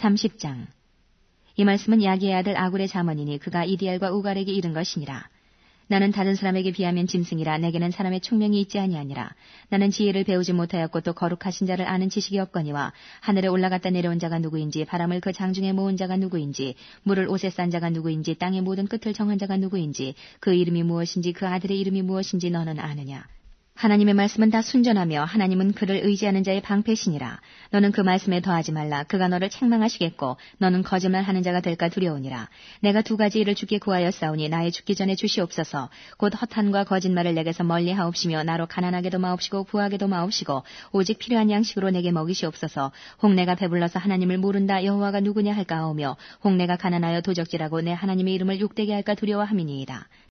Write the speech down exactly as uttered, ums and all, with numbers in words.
삼십 장. 이 말씀은 야기의 아들 아굴의 자문이니 그가 이디엘과 우갈에게 이른 것이니라. 나는 다른 사람에게 비하면 짐승이라 내게는 사람의 총명이 있지 아니하니라. 나는 지혜를 배우지 못하였고 또 거룩하신 자를 아는 지식이 없거니와 하늘에 올라갔다 내려온 자가 누구인지 바람을 그 장중에 모은 자가 누구인지 물을 옷에 싼 자가 누구인지 땅의 모든 끝을 정한 자가 누구인지 그 이름이 무엇인지 그 아들의 이름이 무엇인지 너는 아느냐. 하나님의 말씀은 다 순전하며 하나님은 그를 의지하는 자의 방패시니라. 너는 그 말씀에 더하지 말라. 그가 너를 책망하시겠고 너는 거짓말하는 자가 될까 두려우니라. 내가 두 가지 일을 주께 구하였사오니 나의 죽기 전에 주시옵소서. 곧 허탄과 거짓말을 내게서 멀리하옵시며 나로 가난하게도 마옵시고 부하게도 마옵시고 오직 필요한 양식으로 내게 먹이시옵소서. 혹 내가 배불러서 하나님을 모른다 여호와가 누구냐 할까 하오며 혹 내가 가난하여 도적질하고 내 하나님의 이름을 욕되게 할까 두려워함이니이다.